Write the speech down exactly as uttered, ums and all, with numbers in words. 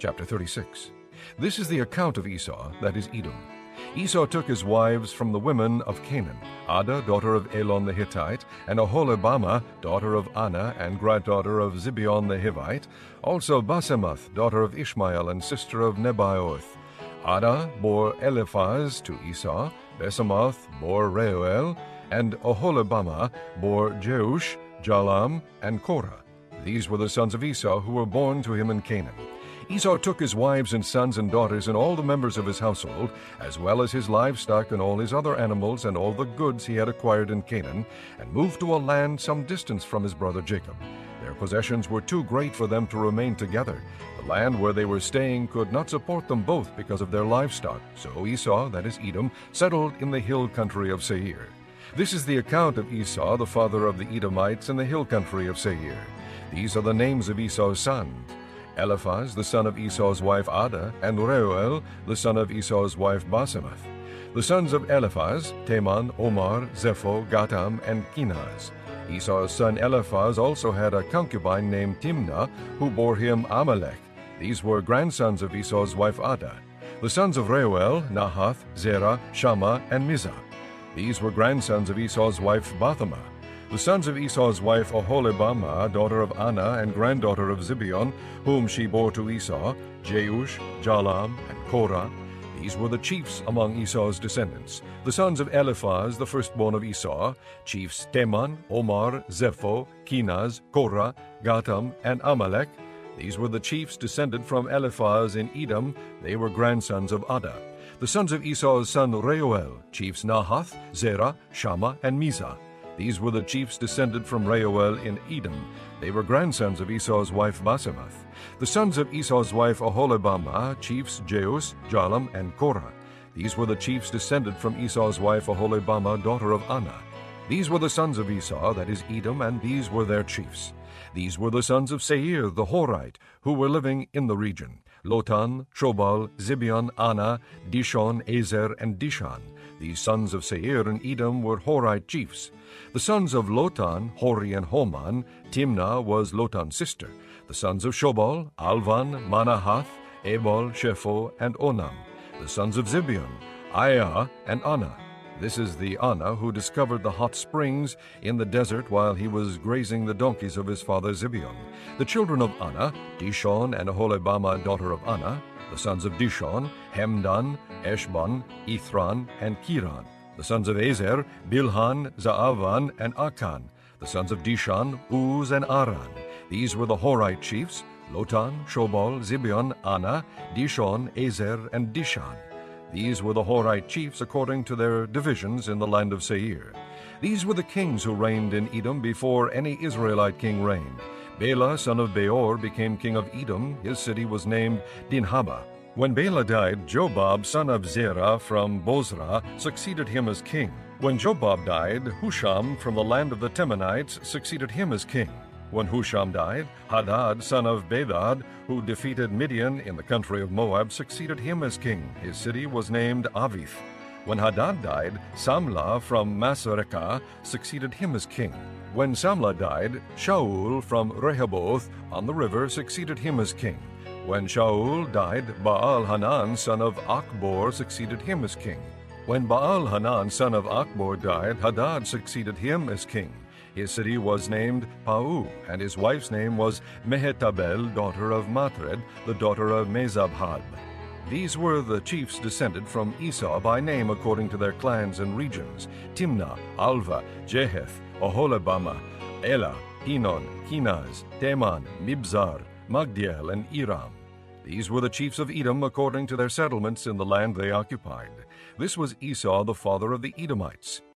Chapter thirty-six. This is the account of Esau, that is Edom. Esau took his wives from the women of Canaan, Adah, daughter of Elon the Hittite, and Oholibamah, daughter of Anah, and granddaughter of Zibeon the Hivite, also Basemath, daughter of Ishmael, and sister of Nebaioth. Adah bore Eliphaz to Esau, Basemath bore Reuel, and Oholibamah bore Jeush, Jalam, and Korah. These were the sons of Esau who were born to him in Canaan. Esau took his wives and sons and daughters and all the members of his household, as well as his livestock and all his other animals and all the goods he had acquired in Canaan, and moved to a land some distance from his brother Jacob. Their possessions were too great for them to remain together. The land where they were staying could not support them both because of their livestock. So Esau, that is Edom, settled in the hill country of Seir. This is the account of Esau, the father of the Edomites, in the hill country of Seir. These are the names of Esau's sons: Eliphaz, the son of Esau's wife Adah, and Reuel, the son of Esau's wife Basemath. The sons of Eliphaz: Teman, Omar, Zepho, Gatam, and Kenaz. Esau's son Eliphaz also had a concubine named Timnah, who bore him Amalek. These were grandsons of Esau's wife Adah. The sons of Reuel: Nahath, Zerah, Shammah, and Mizah. These were grandsons of Esau's wife Bathemah. The sons of Esau's wife Oholibamah, daughter of Anah and granddaughter of Zibeon, whom she bore to Esau: Jeush, Jalam, and Korah. These were the chiefs among Esau's descendants. The sons of Eliphaz, the firstborn of Esau: chiefs Teman, Omar, Zepho, Kenaz, Korah, Gatam, and Amalek. These were the chiefs descended from Eliphaz in Edom. They were grandsons of Adah. The sons of Esau's son Reuel: chiefs Nahath, Zerah, Shammah, and Mizah. These were the chiefs descended from Reuel in Edom. They were grandsons of Esau's wife Basemath. The sons of Esau's wife Oholibamah: chiefs Jeush, Jalam, and Korah. These were the chiefs descended from Esau's wife Oholibamah, daughter of Anah. These were the sons of Esau, that is Edom, and these were their chiefs. These were the sons of Seir the Horite, who were living in the region: Lotan, Shobal, Zibeon, Anah, Dishon, Ezer, and Dishan. These sons of Seir in Edom were Horite chiefs. The sons of Lotan, Hori and Homan. Timnah was Lotan's sister. The sons of Shobal: Alvan, Manahath, Ebal, Shepho, and Onam. The sons of Zibeon: Aiah and Anah. This is the Anah who discovered the hot springs in the desert while he was grazing the donkeys of his father Zibeon. The children of Anah: Dishon and Oholibamah, daughter of Anah. The sons of Dishon: Hemdan, Eshban, Ithran, and Kiran. The sons of Ezer: Bilhan, Zaavan, and Akan. The sons of Dishan: Uz and Aran. These were the Horite chiefs: Lotan, Shobal, Zibeon, Anah, Dishon, Ezer, and Dishan. These were the Horite chiefs according to their divisions in the land of Seir. These were the kings who reigned in Edom before any Israelite king reigned. Bela, son of Beor, became king of Edom. His city was named Dinhabah. When Bela died, Jobab, son of Zerah from Bozrah, succeeded him as king. When Jobab died, Husham from the land of the Temanites succeeded him as king. When Husham died, Hadad, son of Bedad, who defeated Midian in the country of Moab, succeeded him as king. His city was named Avith. When Hadad died, Samlah from Masrekah succeeded him as king. When Samlah died, Shaul from Rehoboth on the river succeeded him as king. When Shaul died, Baal-Hanan, son of Achbor, succeeded him as king. When Baal-Hanan, son of Achbor, died, Hadad succeeded him as king. His city was named Pau, and his wife's name was Mehetabel, daughter of Matred, the daughter of Mezabhad. These were the chiefs descended from Esau by name according to their clans and regions: Timnah, Alva, Jeheth, Oholibamah, Elah, Pinon, Kenaz, Teman, Mibzar, Magdiel, and Iram. These were the chiefs of Edom according to their settlements in the land they occupied. This was Esau, the father of the Edomites.